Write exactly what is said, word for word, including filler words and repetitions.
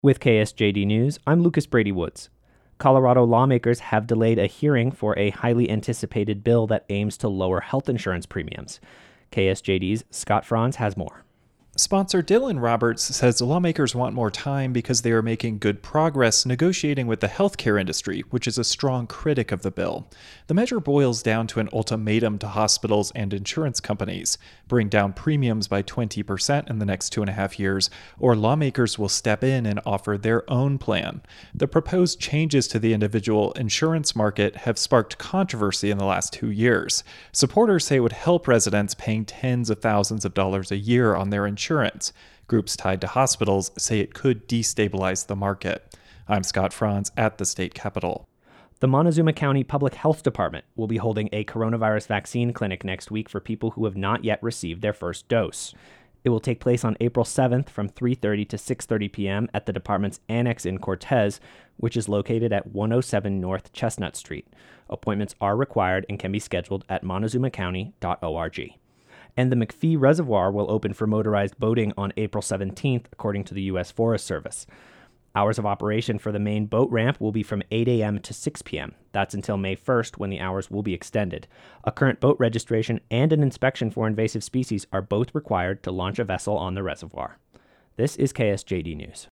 With K S J D News, I'm Lucas Brady Woods. Colorado lawmakers have delayed a hearing for a highly anticipated bill that aims to lower health insurance premiums. K S J D's Scott Franz has more. Sponsor Dylan Roberts says lawmakers want more time because they are making good progress negotiating with the healthcare industry, which is a strong critic of the bill. The measure boils down to an ultimatum to hospitals and insurance companies: bring down premiums by twenty percent in the next two and a half years, or lawmakers will step in and offer their own plan. The proposed changes to the individual insurance market have sparked controversy in the last two years. Supporters say it would help residents paying tens of thousands of dollars a year on their insurance. Insurance. Groups tied to hospitals say it could destabilize the market. I'm Scott Franz at the state capitol. The Montezuma County Public Health Department will be holding a coronavirus vaccine clinic next week for people who have not yet received their first dose. It will take place on April seventh from three thirty to six thirty p.m. at the department's annex in Cortez, which is located at one oh seven North Chestnut Street. Appointments are required and can be scheduled at montezuma county dot org. And the McPhee Reservoir will open for motorized boating on April seventeenth, according to the U S Forest Service. Hours of operation for the main boat ramp will be from eight a.m. to six p.m. That's until May first, when the hours will be extended. A current boat registration and an inspection for invasive species are both required to launch a vessel on the reservoir. This is K S J D News.